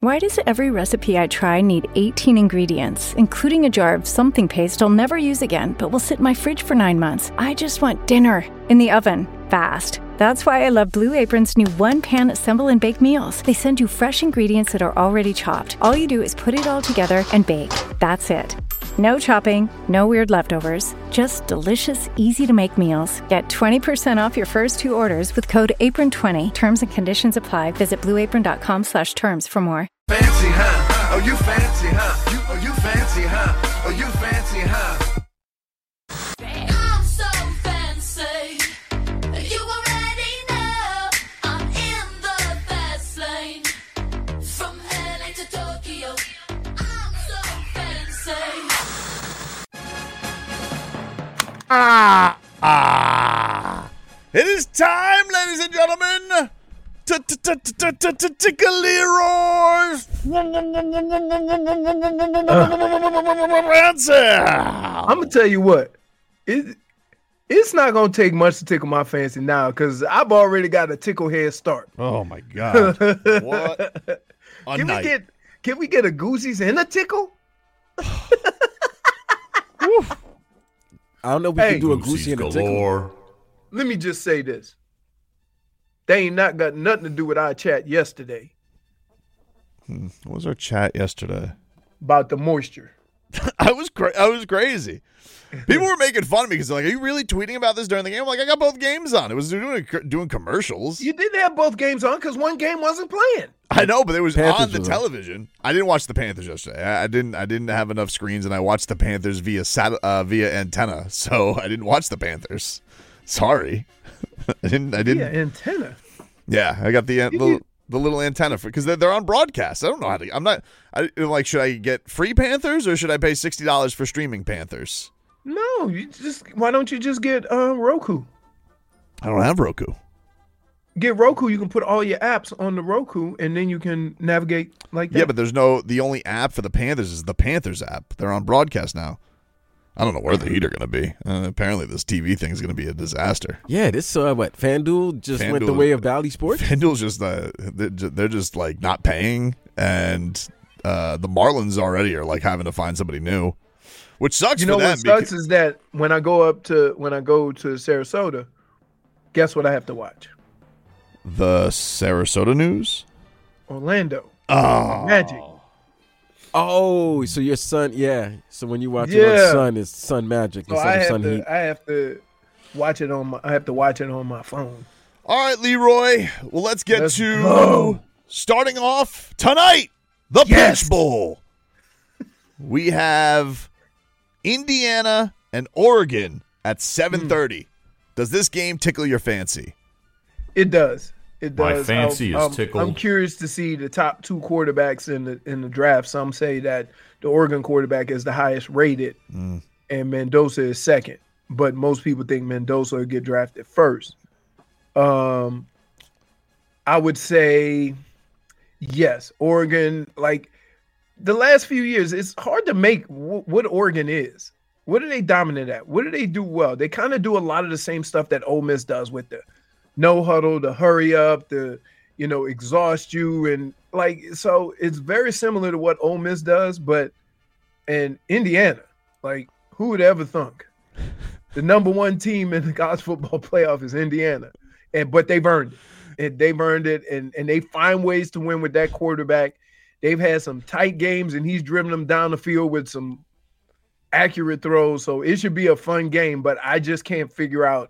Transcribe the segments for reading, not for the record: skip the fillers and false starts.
Why does every recipe I try need 18 ingredients, including a jar of something paste I'll never use again, but will sit in my fridge for 9 months? I just want dinner in the oven, fast. That's why I love Blue Apron's new one-pan assemble and bake meals. They send you fresh ingredients that are already chopped. All you do is put it all together and bake. That's it. No chopping, no weird leftovers, just delicious, easy-to-make meals. Get 20% off your first 2 orders with code APRON20. Terms and conditions apply. Visit blueapron.com/terms for more. Fancy, huh? Oh, you fancy, huh? You fancy, huh? Oh, you fancy, huh? I'm so fancy. You already know I'm in the fast lane. From LA to Tokyo, I'm so fancy. It is time, ladies and gentlemen, to tickle Leroy's answer. I'm gonna tell you what, it's not gonna take much to tickle my fancy now because I've already got a tickle head start. Oh my God! What a night. Can we get a Goosey's and a tickle? I don't know if we can do a Goosey and a tickle. Let me just say this. They ain't not got nothing to do with our chat yesterday What was our chat yesterday? about the moisture. I was crazy. People were making fun of me because they're like, "Are you really tweeting about this during the game?" I'm like, I got both games on. It was doing commercials. You didn't have both games on because one game wasn't playing. I know, but it was Panthers on the was television. I didn't watch the Panthers yesterday. I didn't have enough screens, and I watched the Panthers via antenna, so I didn't watch the Panthers. Sorry, I didn't. Yeah, antenna. Yeah, I got the little antenna because they're on broadcast. I don't know how to. I'm not. Should I get free Panthers or should I pay $60 for streaming Panthers? No, why don't you just get Roku? I don't have Roku. Get Roku, you can put all your apps on the Roku, and then you can navigate like that. Yeah, but the only app for the Panthers is the Panthers app. They're on broadcast now. I don't know where the Heat are going to be. Apparently, this TV thing is going to be a disaster. Yeah, this FanDuel went the way of Valley Sports. FanDuel's just they're just like not paying, and the Marlins already are like having to find somebody new, which sucks. You know for them what sucks is that when I go to Sarasota, guess what I have to watch? The Sarasota News, Orlando. Oh, Magic. Oh, so your son, yeah. So when you watch it on Sun, it's Sun Magic So instead of Sun Heat. I have to watch it on my phone. All right, Leroy. Well, let's get Let's to go. starting off tonight, the Yes. Peach Bowl. We have Indiana and Oregon at 7:30. Does this game tickle your fancy? It does. It does. My fancy is tickled. I'm curious to see the top 2 quarterbacks in the draft. Some say that the Oregon quarterback is the highest rated, and Mendoza is second. But most people think Mendoza will get drafted first. I would say yes. Oregon, like the last few years, it's hard to make what Oregon is. What are they dominant at? What do they do well? They kind of do a lot of the same stuff that Ole Miss does with the no huddle, the hurry up, the exhaust you, and so it's very similar to what Ole Miss does, but in Indiana, who would ever thunk? The number 1 team in the college football playoff is Indiana, but they've earned it. They've earned it, and they find ways to win with that quarterback. They've had some tight games, and he's driven them down the field with some accurate throws. So it should be a fun game, but I just can't figure out.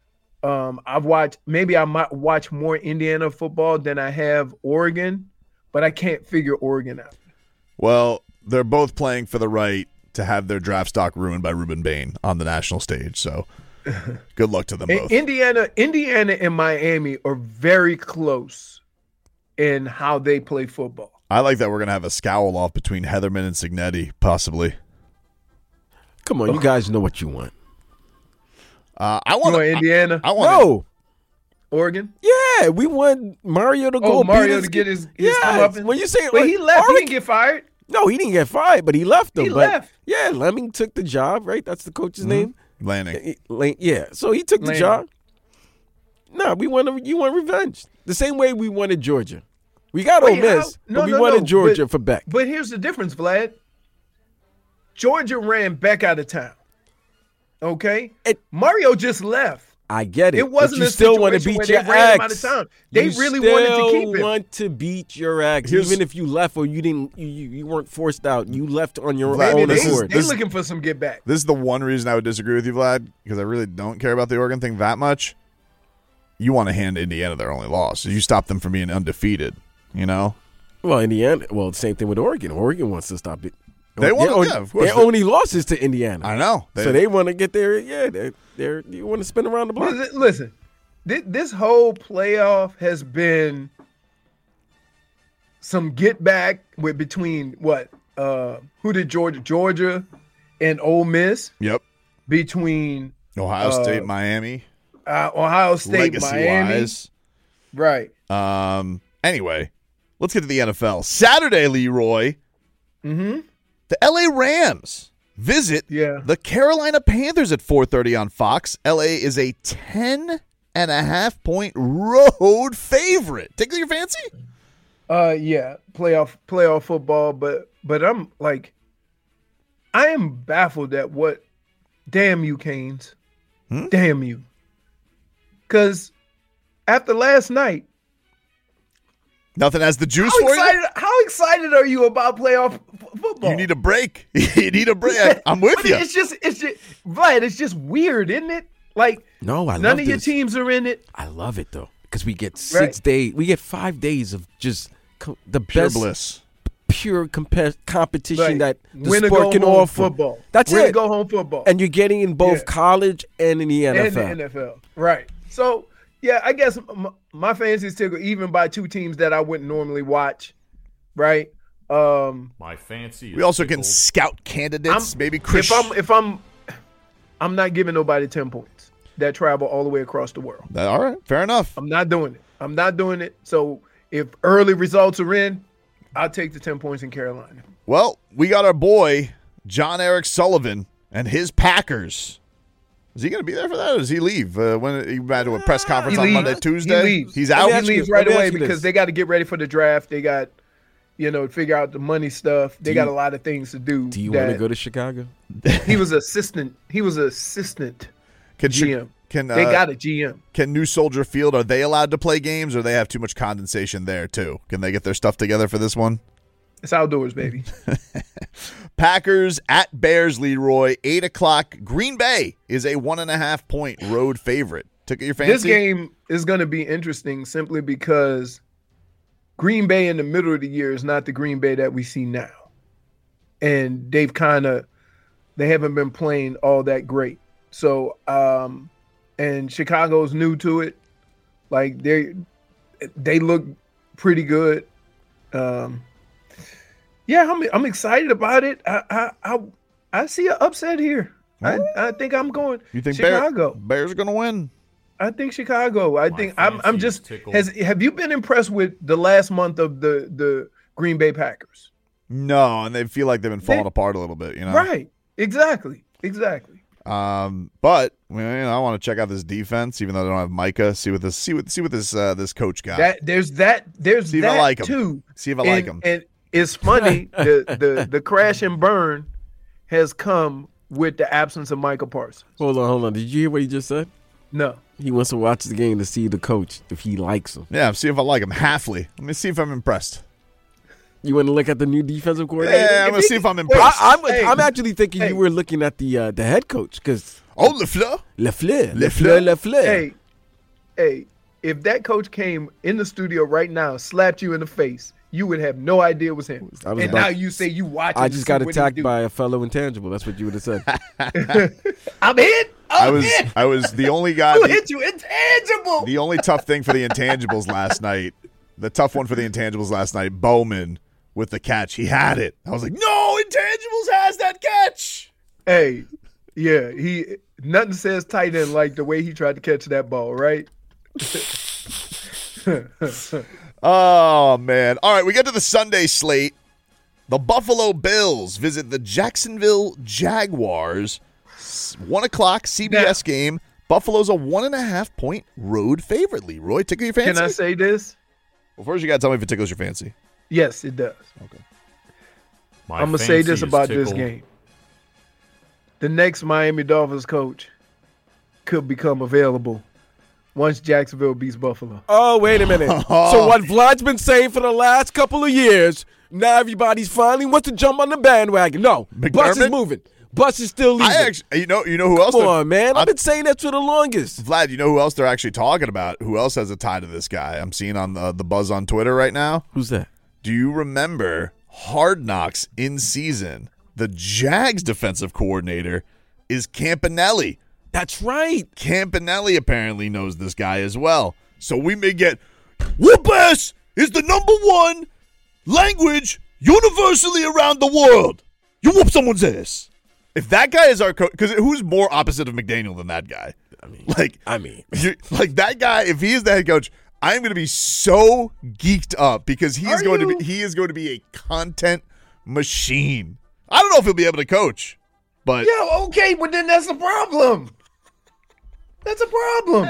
I might watch more Indiana football than I have Oregon, but I can't figure Oregon out. Well, they're both playing for the right to have their draft stock ruined by Ruben Bain on the national stage. So good luck to them both. Indiana and Miami are very close in how they play football. I like that we're going to have a scowl off between Heatherman and Signetti, possibly. Come on, you guys know what you want. I want Indiana. Oregon. Yeah, we want Mario to go. Mario to get his comeuppance. When you say, but he left, he didn't get fired. No, he didn't get fired, but he left them. He left. Yeah, Lemming took the job, right? That's the coach's name. Lanning. Yeah, so he took the job. No, you want revenge. The same way we wanted Georgia. We got Ole Miss, No, but we no, wanted no, Georgia for Beck. But here's the difference, Vlad. Georgia ran Beck out of town. Okay? Mario just left. I get it. It wasn't but you a still want to situation beat where your they ran him out ex. of town. They You really wanted to keep still him. want to beat your ex, Here's- even if you left or you didn't. You weren't forced out. You left on your Vlad, own They accord. looking for some get back. This is the one reason I would disagree with you, Vlad, because I really don't care about the Oregon thing that much. You want to hand Indiana their only loss. You stop them from being undefeated, you know? Well, Indiana. Well, same thing with Oregon. Oregon wants to stop it. They want to, yeah, of course. Their only losses to Indiana. I know. So they want to get there. Yeah, they're you want to spin around the block. Listen, this whole playoff has been some get back with between what? Who did Georgia and Ole Miss, Yep. between Ohio State, Miami. Ohio State, Miami. Legacy-wise. Right. Anyway, let's get to the NFL. Saturday, Leroy. Mm-hmm. The LA Rams visit the Carolina Panthers at 4:30 on Fox. LA is a 10.5-point road favorite. Tickle your fancy? Yeah, playoff football, but I'm like, I am baffled at what. Damn you, Canes. Damn you. Because after last night, Nothing has the juice for you? how excited are you about playoff football? You need a break. You need a break. I'm with But you. It's just, Vlad, it's just weird, isn't it? Like, No, I none love of your this. teams are in it. I love it though because we get Right. 6 days. We get 5 days of just the Pure best, bliss. pure competition Right. that the Win or sport go can home offer. football. That's Win or it. go home football. And you're getting in both Yeah. college and in the NFL. And the NFL. Right. So, yeah, I guess my fantasy's tickled even by two teams that I wouldn't normally watch. Right. My fancy. We also can scout candidates. Maybe Chris. If I'm not giving nobody 10 points that travel all the way across the world. All right. Fair enough. I'm not doing it. So if early results are in, I'll take the 10 points in Carolina. Well, we got our boy, John Eric Sullivan, and his Packers. Is he going to be there for that, or does he leave? When he had a press conference on Monday, Tuesday? He leaves. He's out? He leaves right Let me away ask you because this. they got to get ready for the draft. They got, figure out the money stuff. They got a lot of things to do. Do you want to go to Chicago? He was assistant. Can GM. Can They got a GM. Can New Soldier Field, are they allowed to play games, or they have too much condensation there, too? Can they get their stuff together for this one? It's outdoors, baby. Packers at Bears, Leroy, 8 o'clock. Green Bay is a 1.5-point road favorite. Took it your fancy? This game is going to be interesting simply because Green Bay in the middle of the year is not the Green Bay that we see now. And they haven't been playing all that great. So, and Chicago's new to it. Like they look pretty good. Yeah, I'm excited about it. I see an upset here. I think I'm going You think Chicago. Bears are going to win? I think Chicago. I think I'm fancy just tickled. have you been impressed with the last month of the Green Bay Packers? No, and they feel like they've been falling apart a little bit, you know? Right. Exactly. But I want to check out this defense, even though they don't have Micah. See what this coach got. There's that See if I like him. too. See if I like him. And it's funny the crash and burn has come with the absence of Michael Parsons. Hold on. Did you hear what he just said? No. He wants to watch the game to see the coach if he likes him. Yeah, see if I like him. Halfly. Let me see if I'm impressed. You want to look at the new defensive coordinator? Yeah, I'm going to see if I'm impressed. I'm actually thinking you were looking at the head coach because LaFleur? Lafleur. Hey, if that coach came in the studio right now, slapped you in the face, you would have no idea it was him. Now you say you watch. I just got attacked by a fellow intangible. That's what you would have said. I'm hit. I was the only guy. Who hit you? Intangible. The only tough thing for the intangibles last night, the tough one for the intangibles last night, Bowman with the catch. He had it. I was like, no, intangibles has that catch. Hey, yeah, nothing says tight end like the way he tried to catch that ball, right? Oh, man. All right, we get to the Sunday slate. The Buffalo Bills visit the Jacksonville Jaguars. 1 o'clock CBS game. Buffalo's a 1.5-point road favorite, Leroy. Tickle your fancy? Can I say this? Well, first you got to tell me if it tickles your fancy. Yes, it does. Okay. My I'm gonna say this fancy is about this tickled. game: the next Miami Dolphins coach could become available once Jacksonville beats Buffalo. Oh, wait a minute. So what Vlad's been saying for the last couple of years, now everybody's finally wants to jump on the bandwagon. No, Bus is McDermott? moving. Bus is still leaving. I actually, you know who else? Come they're- on, man. I've been saying that for the longest. Vlad, you know who else they're actually talking about? Who else has a tie to this guy? I'm seeing on the buzz on Twitter right now. Who's that? Do you remember Hard Knocks in season? The Jags defensive coordinator is Campanelli. That's right. Campanelli apparently knows this guy as well. So we may get whoop ass is the #1 language universally around the world. You whoop someone's ass. If that guy is our coach, because who's more opposite of McDaniel than that guy? I mean, like that guy. If he is the head coach, I am going to be so geeked up because he is going to be a content machine. I don't know if he'll be able to coach, but Yeah, okay, but then that's a problem. That's a problem.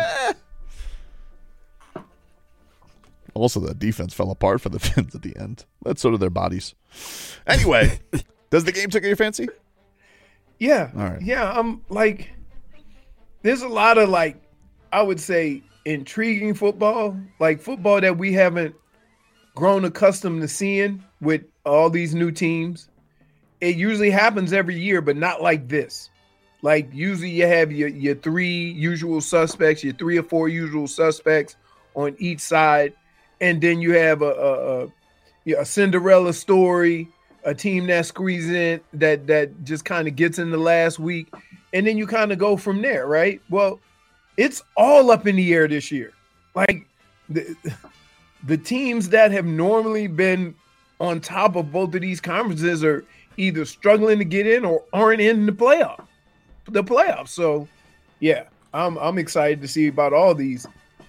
also the defense fell apart for the Finns at the end. That's sort of their bodies. Anyway, does the game tickle your fancy? Yeah. All right. Yeah, I'm like, there's a lot of like, I would say, intriguing football, like football that we haven't grown accustomed to seeing with all these new teams. It usually happens every year, but not like this. Like usually you have your three usual suspects, your 3 or 4 usual suspects on each side, and then you have a Cinderella story, a team that squeezes in that just kind of gets in the last week, and then you kind of go from there, right? Well, it's all up in the air this year. Like the teams that have normally been on top of both of these conferences are either struggling to get in or aren't in the playoffs. So, yeah, I'm excited to see about all these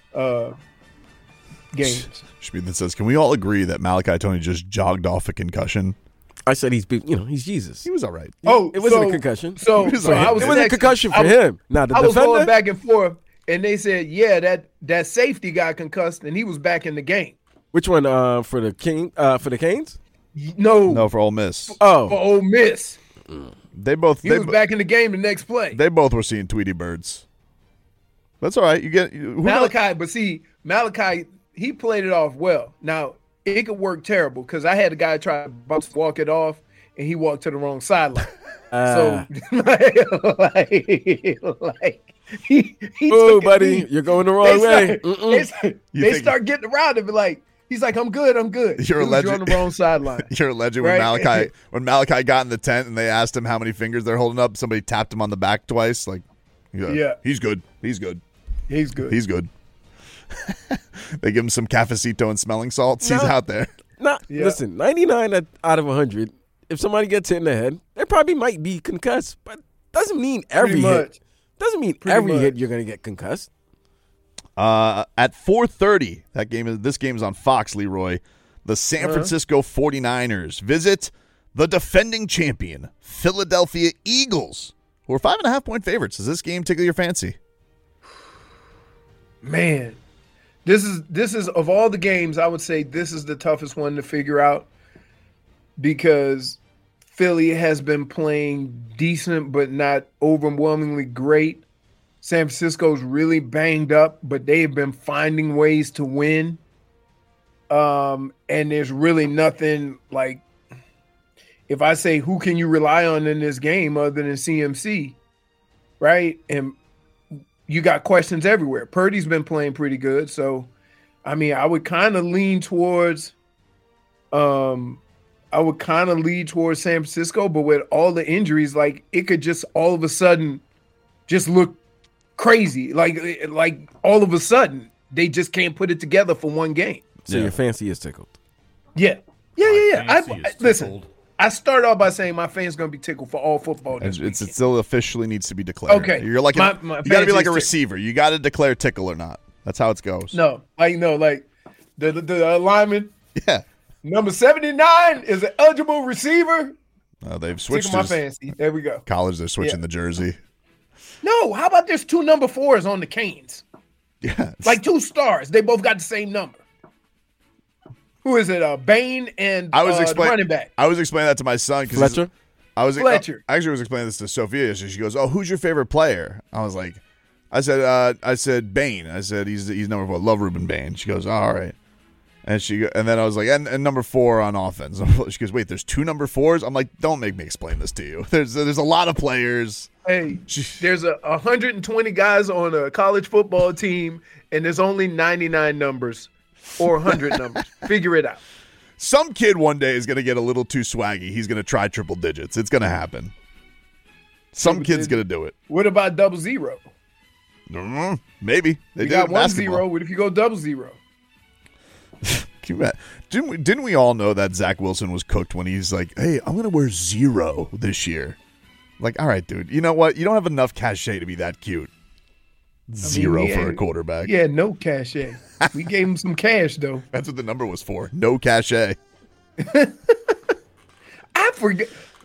games. Schmidt says, can we all agree that Malachi Tony just jogged off a concussion? I said he's Jesus. He was all right. Oh, It wasn't a concussion. So, It was so like- I was It wasn't a texting- concussion for I was- him. Now the I was going defender. back and forth, and they said, yeah, that safety got concussed, and he was back in the game. Which one? For the Canes? No, for Ole Miss. For Oh, Ole Miss. They both He was back in the game the next play. they both were seeing Tweety birds. That's all right. You get Malachi, but see, Malachi, he played it off well. Now, it could work terrible because I had a guy try to walk it off, and he walked to the wrong sideline. So, he oh, took it buddy, deep. you're going the wrong way. They start getting around him and like, he's like, I'm good. You're a Dude, legend. on the wrong sideline. You're a legend. Right? When Malachi got in the tent and they asked him how many fingers they're holding up, somebody tapped him on the back twice. Like, Yeah. he's good. He's good. He's good. He's good. They give him some cafecito and smelling salts. He's No. out there. Yeah. Listen, 99 out of 100. If somebody gets hit in the head, they probably might be concussed, but doesn't mean every Pretty hit. much. Doesn't mean Pretty every hit much. you're gonna get concussed. At 4:30, this game is on Fox, Leroy. The San Francisco 49ers visit the defending champion, Philadelphia Eagles, who are 5.5-point favorites. Does this game tickle your fancy? Man, this is of all the games, I would say this is the toughest one to figure out because Philly has been playing decent but not overwhelmingly great. San Francisco's really banged up, but they have been finding ways to win. And there's really nothing like, if I say who can you rely on in this game other than CMC, right? And you got questions everywhere. Purdy's been playing pretty good, so I mean, I would kind of lean towards San Francisco, but with all the injuries, like it could just all of a sudden just look crazy. Like all of a sudden they just can't put it together for one game. So your fancy is tickled. Yeah. fancy is Listen, tickled. I start off by saying my fan's gonna be tickled for all football this It weekend. still officially needs to be declared. Okay. You're like My you got to be fancy like a is receiver. You got to declare tickle or not. That's how it goes. No, the alignment. Yeah. Number 79 is an eligible receiver. They've switched Tickle my to fancy. There we go. college. They're switching Yeah. the jersey. No, how about there's 2 number 4s on the Canes? Yeah. Like 2 stars. They both got the same number. Who is it? Bain and I was the running back. I was explaining that to my son. Fletcher? Fletcher. I actually was explaining this to Sophia yesterday. She goes, "Oh, who's your favorite player?" I was like, I said Bain. I said he's number 4. Love Ruben Bain. She goes, oh, all right. And then I was like, and number 4 on offense. She goes, wait, there's 2 number 4s? I'm like, don't make me explain this to you. There's a lot of players. Hey, there's 120 guys on a college football team, and there's only 99 numbers or 100 numbers. Figure it out. Some kid one day is going to get a little too swaggy. He's going to try triple digits. It's going to happen. Some kid's going to do it. What about 00? Maybe. They got did 10. What if you go 00? Didn't we all know that Zach Wilson was cooked when he's like, hey, I'm going to wear 0 this year? Like, all right, dude. You know what? You don't have enough cachet to be that cute. 0 for a quarterback. Yeah, no cachet. We gave him some cash, though. That's what the number was for. No cachet. I forget.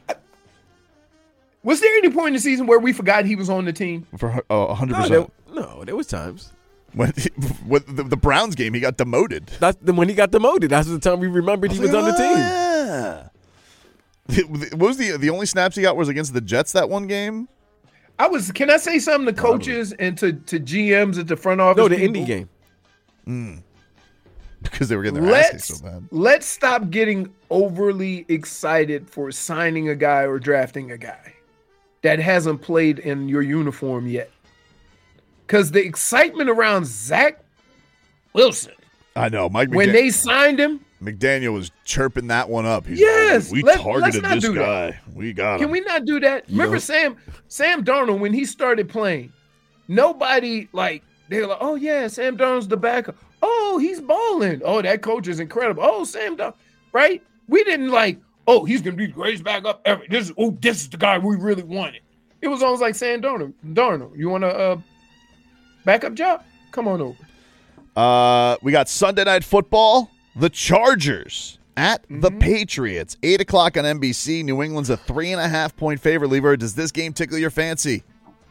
Was there any point in the season where we forgot he was on the team? For 100%. No, there was times. When the Browns game, he got demoted. When he got demoted. That's the time we remembered he was on the team. Yeah. What was the only snaps he got was against the Jets that one game? Can I say something to coaches and to GMs at the front office? No, the Indy game. Because they were getting their ass kicked so bad. Let's stop getting overly excited for signing a guy or drafting a guy that hasn't played in your uniform yet. Because the excitement around Zach Wilson. I know. When they signed him. McDaniel was chirping that one up. He's yes. like, we targeted this guy. That. We got him. Can we not do that? Remember Sam Darnold, when he started playing, nobody they were like, oh, yeah, Sam Darnold's the backup. Oh, he's balling. Oh, that coach is incredible. Oh, Sam Darnold. Right? We didn't oh, he's going to be the greatest backup ever. This is the guy we really wanted. It was almost like Sam Darnold. You want a backup job? Come on over. We got Sunday Night Football. The Chargers at the Patriots. 8 o'clock on NBC. New England's a 3.5-point favorite. Lever, does this game tickle your fancy?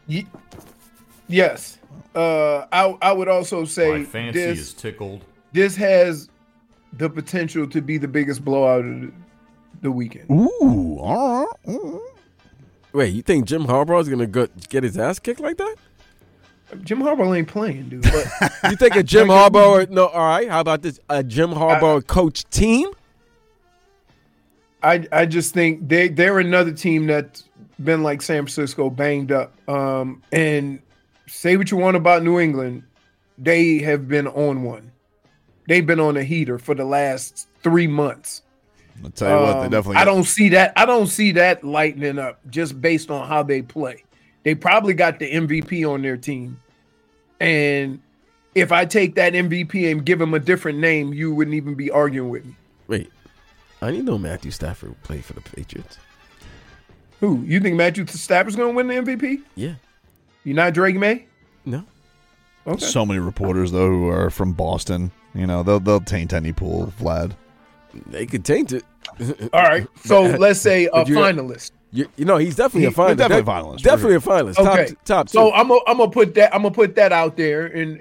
Yes. I would also say my fancy is tickled. This has the potential to be the biggest blowout of the weekend. Ooh. All right. Wait, you think Jim Harbaugh is going to get his ass kicked like that? Jim Harbaugh ain't playing, dude. But you think a Jim Harbaugh? No, all right. How about this? A Jim Harbaugh coach team? I just think they're another team that's been like San Francisco, banged up. And say what you want about New England, they have been on one. They've been on a heater for the last 3 months. I'll tell you what, they definitely. I don't see that lightening up just based on how they play. They probably got the MVP on their team. And if I take that MVP and give him a different name, you wouldn't even be arguing with me. Wait, I didn't know Matthew Stafford would play for the Patriots. Who? You think Matthew Stafford's going to win the MVP? Yeah. You're not Drake May? No. Okay. So many reporters, though, who are from Boston. You know, they'll taint any pool, Vlad. They could taint it. All right. So let's say a finalist. You know, he's definitely a finalist. He's definitely a finalist. Definitely a finalist. Okay. Top two. So I'm gonna put that out there, and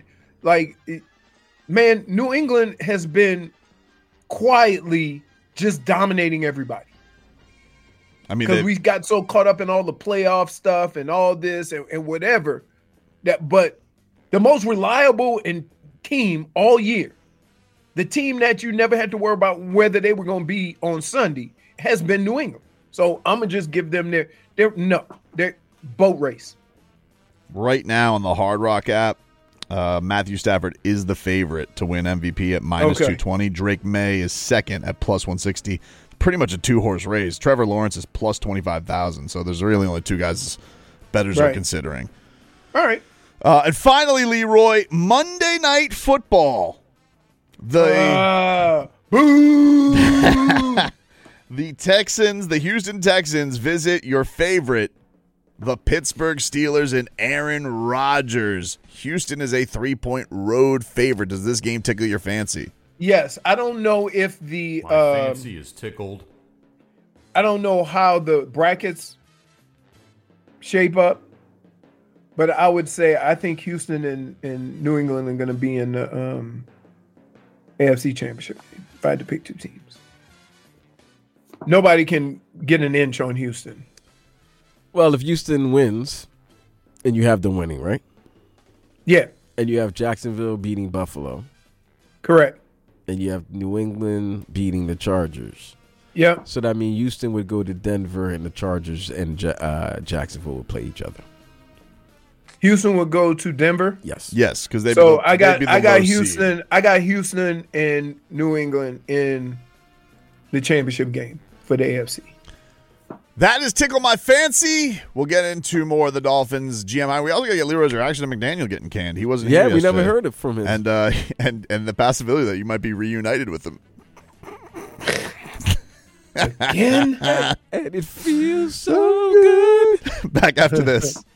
man, New England has been quietly just dominating everybody. I mean, because we got so caught up in all the playoff stuff and all this and whatever. But the most reliable team all year, the team that you never had to worry about whether they were going to be on Sunday, has been New England. So I'm gonna just give them their boat race. Right now on the Hard Rock app, Matthew Stafford is the favorite to win MVP at minus 220. Drake May is second at plus 160. Pretty much a 2-horse race. Trevor Lawrence is plus 25,000. So there's really only 2 guys bettors are considering. All right. And finally, Leroy, Monday Night Football. The the Houston Texans visit your favorite, the Pittsburgh Steelers and Aaron Rodgers. Houston is a 3-point road favorite. Does this game tickle your fancy? Yes. I don't know if my fancy is tickled. I don't know how the brackets shape up, but I would say I think Houston and New England are going to be in the AFC Championship game. if I had to pick 2 teams. Nobody can get an inch on Houston. Well, if Houston wins, and you have them winning, right? Yeah, And you have Jacksonville beating Buffalo, correct. and you have New England beating the Chargers. Yeah, So that means Houston would go to Denver, and the Chargers and Jacksonville would play each other. Houston would go to Denver. Yes. Yes, because they. So I got Houston. I got Houston and New England in the championship game for the AFC. That is Tickle My Fancy. We'll get into more of the Dolphins GMI. We also got to get Leroy's reaction to McDaniel getting canned. He wasn't. Yeah, here we never yesterday. heard it from him. And and the possibility that you might be reunited with him. Again? And it feels so good. Back after this.